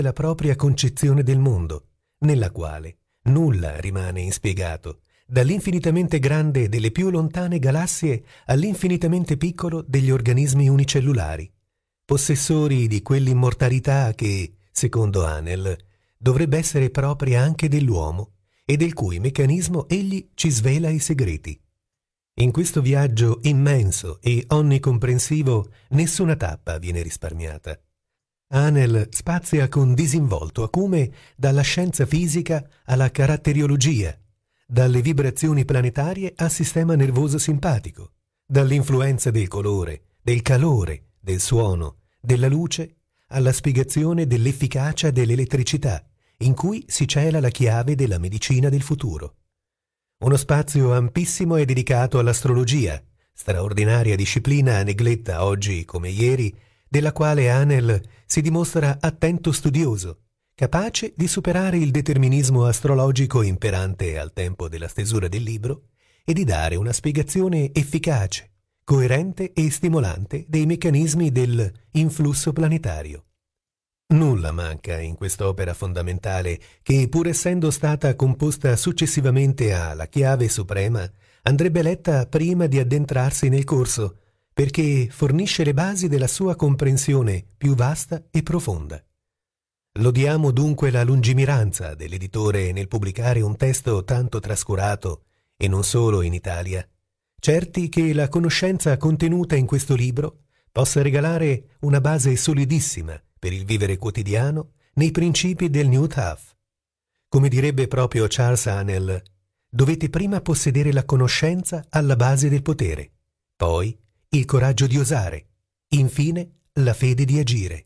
la propria concezione del mondo, nella quale nulla rimane inspiegato, dall'infinitamente grande delle più lontane galassie all'infinitamente piccolo degli organismi unicellulari, possessori di quell'immortalità che, secondo Hanel, dovrebbe essere propria anche dell'uomo e del cui meccanismo egli ci svela i segreti. In questo viaggio immenso e onnicomprensivo nessuna tappa viene risparmiata. Hanel spazia con disinvolto acume dalla scienza fisica alla caratteriologia, dalle vibrazioni planetarie al sistema nervoso simpatico, dall'influenza del colore, del calore, del suono, della luce, alla spiegazione dell'efficacia dell'elettricità, in cui si cela la chiave della medicina del futuro. Uno spazio ampissimo è dedicato all'astrologia, straordinaria disciplina negletta oggi come ieri, della quale Hanel si dimostra attento studioso, capace di superare il determinismo astrologico imperante al tempo della stesura del libro e di dare una spiegazione efficace, coerente e stimolante dei meccanismi del influsso planetario. Nulla manca in quest'opera fondamentale che, pur essendo stata composta successivamente alla chiave suprema, andrebbe letta prima di addentrarsi nel corso, perché fornisce le basi della sua comprensione più vasta e profonda. Lodiamo dunque la lungimiranza dell'editore nel pubblicare un testo tanto trascurato, e non solo in Italia, certi che la conoscenza contenuta in questo libro possa regalare una base solidissima per il vivere quotidiano nei principi del New Thought. Come direbbe proprio Charles Hanel, dovete prima possedere la conoscenza alla base del potere, poi il coraggio di osare, infine la fede di agire.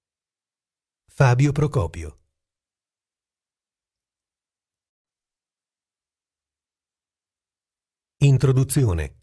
Fabio Procopio. Introduzione.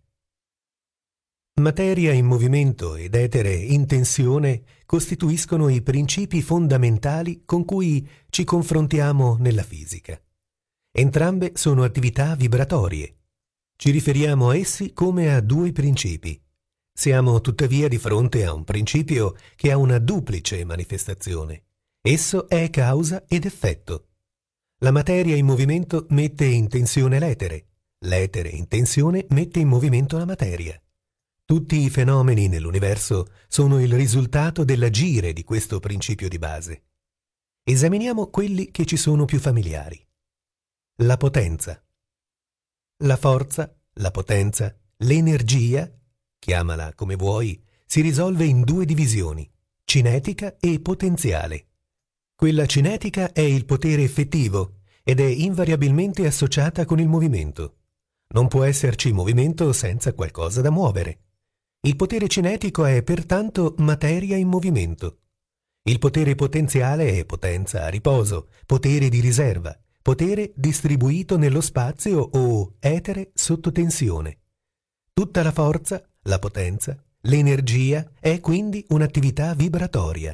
Materia in movimento ed etere in tensione costituiscono i principi fondamentali con cui ci confrontiamo nella fisica. Entrambe sono attività vibratorie. Ci riferiamo a essi come a due principi. Siamo tuttavia di fronte a un principio che ha una duplice manifestazione. Esso è causa ed effetto. La materia in movimento mette in tensione l'etere. L'etere in tensione mette in movimento la materia. Tutti i fenomeni nell'universo sono il risultato dell'agire di questo principio di base. Esaminiamo quelli che ci sono più familiari. La potenza. La forza, la potenza, l'energia, chiamala come vuoi, si risolve in due divisioni, cinetica e potenziale. Quella cinetica è il potere effettivo ed è invariabilmente associata con il movimento. Non può esserci movimento senza qualcosa da muovere. Il potere cinetico è pertanto materia in movimento. Il potere potenziale è potenza a riposo, potere di riserva, potere distribuito nello spazio o etere sotto tensione. Tutta la forza, la potenza, l'energia è quindi un'attività vibratoria.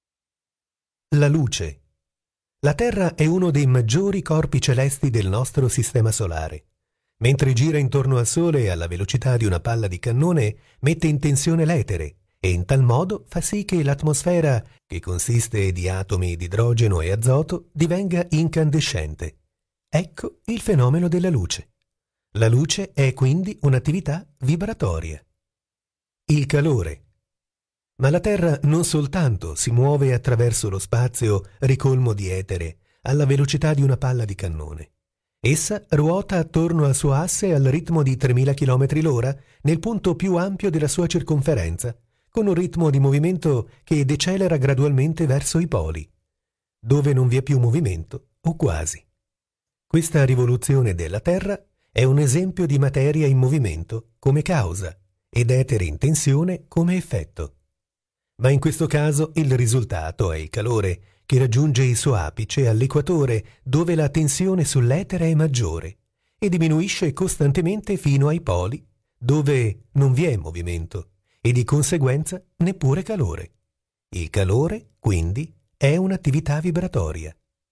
La luce. La Terra è uno dei maggiori corpi celesti del nostro sistema solare. Mentre gira intorno al Sole alla velocità di una palla di cannone, mette in tensione l'etere e in tal modo fa sì che l'atmosfera, che consiste di atomi di idrogeno e azoto, divenga incandescente. Ecco il fenomeno della luce. La luce è quindi un'attività vibratoria. Il calore. Ma la Terra non soltanto si muove attraverso lo spazio ricolmo di etere alla velocità di una palla di cannone. Essa ruota attorno al suo asse al ritmo di 3000 km l'ora nel punto più ampio della sua circonferenza, con un ritmo di movimento che decelera gradualmente verso i poli, dove non vi è più movimento, o quasi. Questa rivoluzione della Terra è un esempio di materia in movimento come causa ed etere in tensione come effetto. Ma in questo caso il risultato è il calore, che raggiunge il suo apice all'equatore, dove la tensione sull'etere è maggiore e diminuisce costantemente fino ai poli, dove non vi è movimento e di conseguenza neppure calore. Il calore, quindi, è un'attività vibratoria.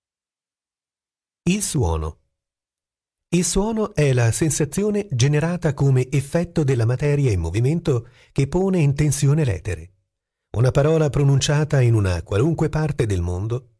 Il suono. Il suono è la sensazione generata come effetto della materia in movimento che pone in tensione l'etere. Una parola pronunciata in una qualunque parte del mondo